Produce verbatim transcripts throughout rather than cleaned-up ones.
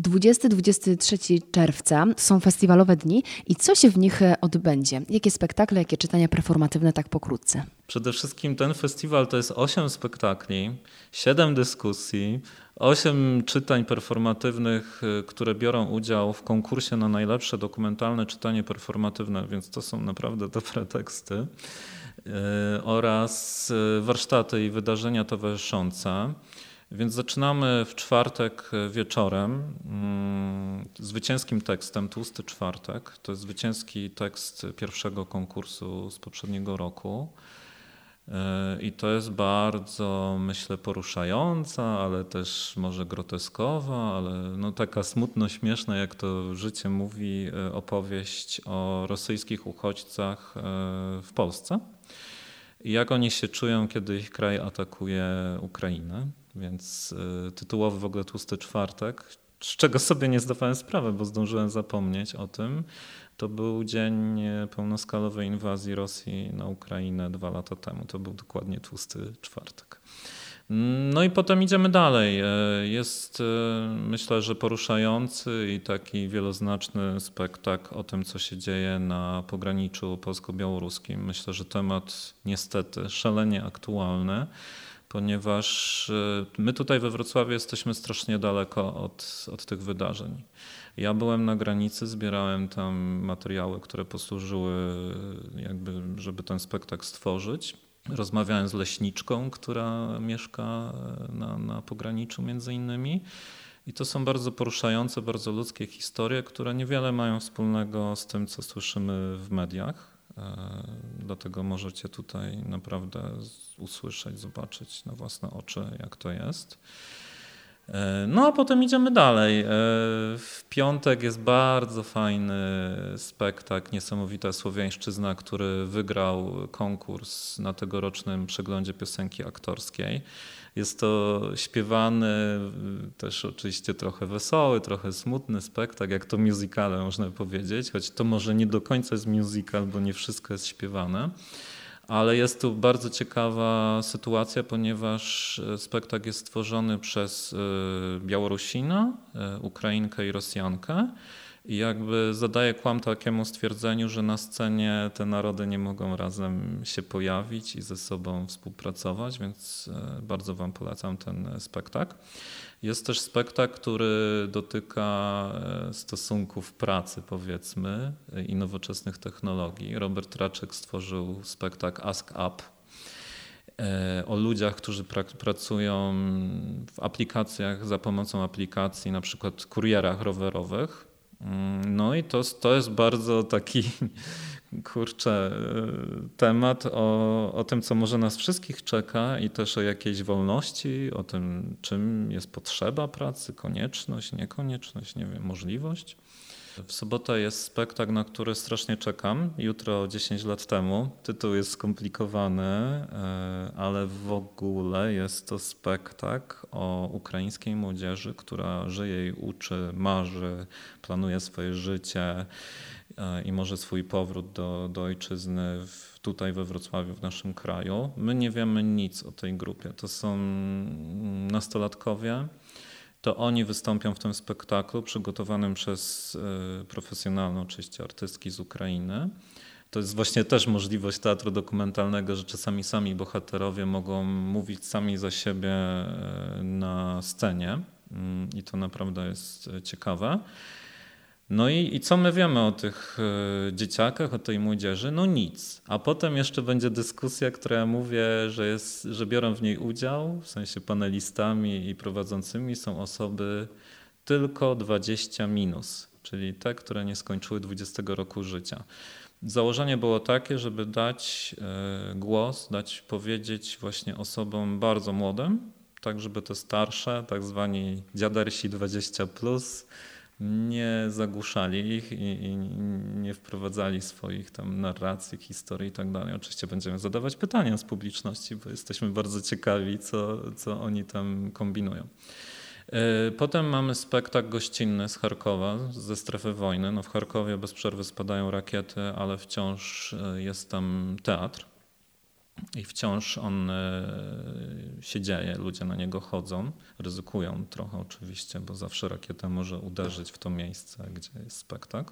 dwudziestego do dwudziestego trzeciego czerwca są festiwalowe dni i co się w nich odbędzie? Jakie spektakle, jakie czytania performatywne, tak pokrótce? Przede wszystkim ten festiwal to jest osiem spektakli, siedem dyskusji, osiem czytań performatywnych, które biorą udział w konkursie na najlepsze dokumentalne czytanie performatywne, więc to są naprawdę dobre teksty, oraz warsztaty i wydarzenia towarzyszące. Więc zaczynamy w czwartek wieczorem zwycięskim tekstem, Tłusty Czwartek. To jest zwycięski tekst pierwszego konkursu z poprzedniego roku. I to jest bardzo, myślę, poruszająca, ale też może groteskowa, ale no taka smutno-śmieszna, jak to życie mówi, opowieść o rosyjskich uchodźcach w Polsce. I jak oni się czują, kiedy ich kraj atakuje Ukrainę. Więc tytułowy w ogóle Tłusty Czwartek, z czego sobie nie zdawałem sprawy, bo zdążyłem zapomnieć o tym. To był dzień pełnoskalowej inwazji Rosji na Ukrainę dwa lata temu. To był dokładnie Tłusty Czwartek. No i potem idziemy dalej. Jest, myślę, że poruszający i taki wieloznaczny spektakl o tym, co się dzieje na pograniczu polsko-białoruskim. Myślę, że temat niestety szalenie aktualny, ponieważ my tutaj we Wrocławiu jesteśmy strasznie daleko od, od tych wydarzeń. Ja byłem na granicy, zbierałem tam materiały, które posłużyły jakby, żeby ten spektakl stworzyć. Rozmawiałem z leśniczką, która mieszka na, na pograniczu między innymi. I to są bardzo poruszające, bardzo ludzkie historie, które niewiele mają wspólnego z tym, co słyszymy w mediach. Dlatego możecie tutaj naprawdę usłyszeć, zobaczyć na własne oczy, jak to jest. No a potem idziemy dalej. W piątek jest bardzo fajny spektakl, Niesamowita Słowiańszczyzna, który wygrał konkurs na tegorocznym przeglądzie piosenki aktorskiej. Jest to śpiewany, też oczywiście trochę wesoły, trochę smutny spektakl, jak to musicale można powiedzieć, choć to może nie do końca jest musical, bo nie wszystko jest śpiewane. Ale jest tu bardzo ciekawa sytuacja, ponieważ spektakl jest stworzony przez Białorusina, Ukrainkę i Rosjankę i jakby zadaje kłam takiemu stwierdzeniu, że na scenie te narody nie mogą razem się pojawić i ze sobą współpracować, więc bardzo wam polecam ten spektakl. Jest też spektakl, który dotyka stosunków pracy, powiedzmy, i nowoczesnych technologii. Robert Raczek stworzył spektakl Ask Up o ludziach, którzy pra- pracują w aplikacjach, za pomocą aplikacji, na przykład kurierach rowerowych. No i to, to jest bardzo taki, kurczę, temat o, o tym, co może nas wszystkich czeka i też o jakiejś wolności, o tym, czym jest potrzeba pracy, konieczność, niekonieczność, nie wiem, możliwość. W sobotę jest spektakl, na który strasznie czekam. Jutro dziesięć lat temu. Tytuł jest skomplikowany, ale w ogóle jest to spektakl o ukraińskiej młodzieży, która żyje i uczy, marzy, planuje swoje życie i może swój powrót do, do ojczyzny w, tutaj we Wrocławiu, w naszym kraju. My nie wiemy nic o tej grupie. To są nastolatkowie. To oni wystąpią w tym spektaklu przygotowanym przez profesjonalne oczywiście artystki z Ukrainy. To jest właśnie też możliwość teatru dokumentalnego, że czasami sami bohaterowie mogą mówić sami za siebie na scenie i to naprawdę jest ciekawe. No i, i co my wiemy o tych dzieciakach, o tej młodzieży? No nic. A potem jeszcze będzie dyskusja, która ja mówię, że, jest, że biorą w niej udział, w sensie panelistami i prowadzącymi są osoby tylko dwadzieścia minus, czyli te, które nie skończyły dwudziestego roku życia. Założenie było takie, żeby dać głos, dać powiedzieć właśnie osobom bardzo młodym, tak żeby te starsze, tak zwani dziadersi dwadzieścia plus, nie zagłuszali ich i, i nie wprowadzali swoich tam narracji, historii i tak dalej. Oczywiście będziemy zadawać pytania z publiczności, bo jesteśmy bardzo ciekawi, co, co oni tam kombinują. Potem mamy spektakl gościnny z Charkowa, ze strefy wojny. No w Charkowie bez przerwy spadają rakiety, ale wciąż jest tam teatr. I wciąż on się dzieje, ludzie na niego chodzą, ryzykują trochę oczywiście, bo zawsze rakieta może uderzyć w to miejsce, gdzie jest spektakl.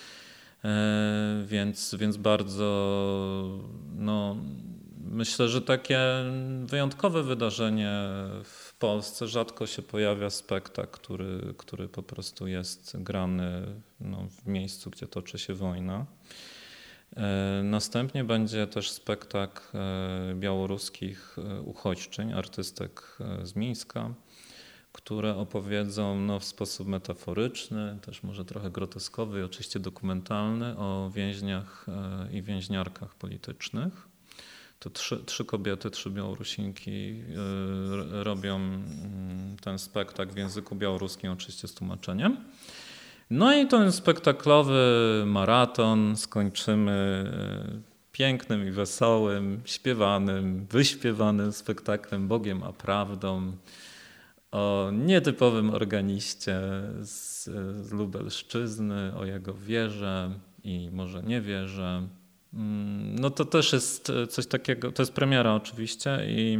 Więc, więc bardzo, no, myślę, że takie wyjątkowe wydarzenie w Polsce. Rzadko się pojawia spektakl, który, który po prostu jest grany no, w miejscu, gdzie toczy się wojna. Następnie będzie też spektakl białoruskich uchodźczyń, artystek z Mińska, które opowiedzą no, w sposób metaforyczny, też może trochę groteskowy i oczywiście dokumentalny o więźniach i więźniarkach politycznych. To trzy, trzy kobiety, trzy Białorusinki robią ten spektakl w języku białoruskim, oczywiście z tłumaczeniem. No i ten spektaklowy maraton skończymy pięknym i wesołym, śpiewanym, wyśpiewanym spektaklem Bogiem a prawdą o nietypowym organiście z, z Lubelszczyzny, o jego wierze i może nie wierze. No to też jest coś takiego, to jest premiera oczywiście i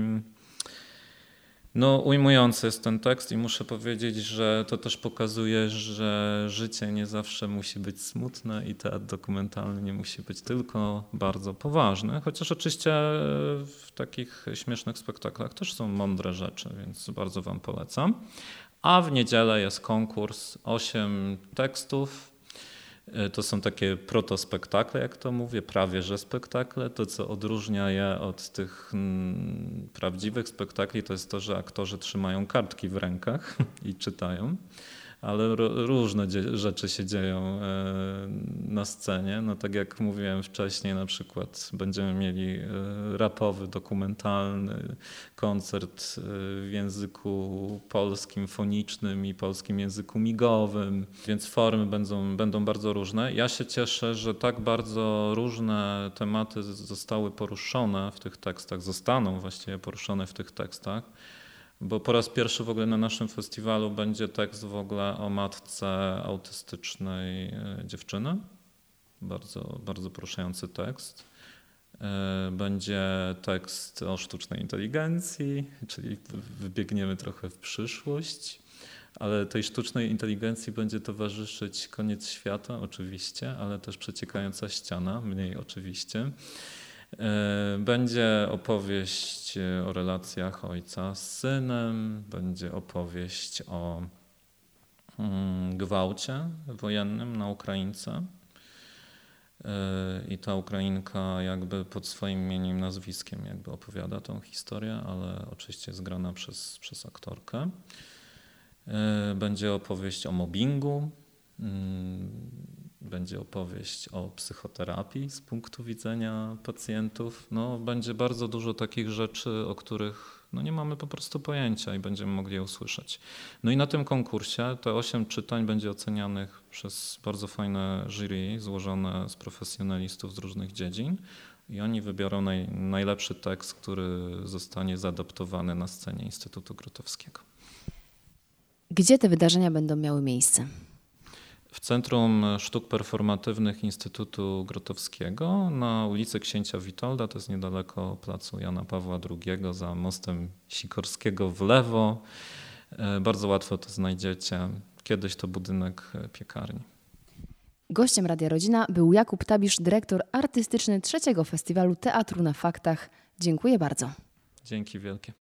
no ujmujący jest ten tekst i muszę powiedzieć, że to też pokazuje, że życie nie zawsze musi być smutne i teatr dokumentalny nie musi być tylko bardzo poważny, chociaż oczywiście w takich śmiesznych spektaklach też są mądre rzeczy, więc bardzo wam polecam. A w niedzielę jest konkurs, osiem tekstów. To są takie protospektakle, jak to mówię, prawie że spektakle. To, co odróżnia je od tych mm, prawdziwych spektakli, to jest to, że aktorzy trzymają kartki w rękach i czytają, ale różne rzeczy się dzieją na scenie. No tak jak mówiłem wcześniej, na przykład będziemy mieli rapowy, dokumentalny koncert w języku polskim, fonicznym i polskim języku migowym, więc formy będą, będą bardzo różne. Ja się cieszę, że tak bardzo różne tematy zostały poruszone w tych tekstach, zostaną właściwie poruszone w tych tekstach. Bo po raz pierwszy w ogóle na naszym festiwalu będzie tekst w ogóle o matce autystycznej dziewczyny. Bardzo, bardzo poruszający tekst. Będzie tekst o sztucznej inteligencji, czyli wybiegniemy trochę w przyszłość, ale tej sztucznej inteligencji będzie towarzyszyć koniec świata oczywiście, ale też przeciekająca ściana, mniej oczywiście. Będzie opowieść o relacjach ojca z synem, będzie opowieść o gwałcie wojennym na Ukraińce. I ta Ukrainka jakby pod swoim imieniem i nazwiskiem jakby opowiada tą historię, ale oczywiście jest grana przez, przez aktorkę. Będzie opowieść o mobbingu. Będzie opowieść o psychoterapii z punktu widzenia pacjentów. No, będzie bardzo dużo takich rzeczy, o których no, nie mamy po prostu pojęcia i będziemy mogli je usłyszeć. No i na tym konkursie te osiem czytań będzie ocenianych przez bardzo fajne jury złożone z profesjonalistów z różnych dziedzin i oni wybiorą naj, najlepszy tekst, który zostanie zaadaptowany na scenie Instytutu Grotowskiego. Gdzie te wydarzenia będą miały miejsce? W Centrum Sztuk Performatywnych Instytutu Grotowskiego na ulicy Księcia Witolda, to jest niedaleko placu Jana Pawła drugiego, za mostem Sikorskiego w lewo. Bardzo łatwo to znajdziecie. Kiedyś to budynek piekarni. Gościem Radia Rodzina był Jakub Tabisz, dyrektor artystyczny trzeciego Festiwalu Teatru na Faktach. Dziękuję bardzo. Dzięki wielkie.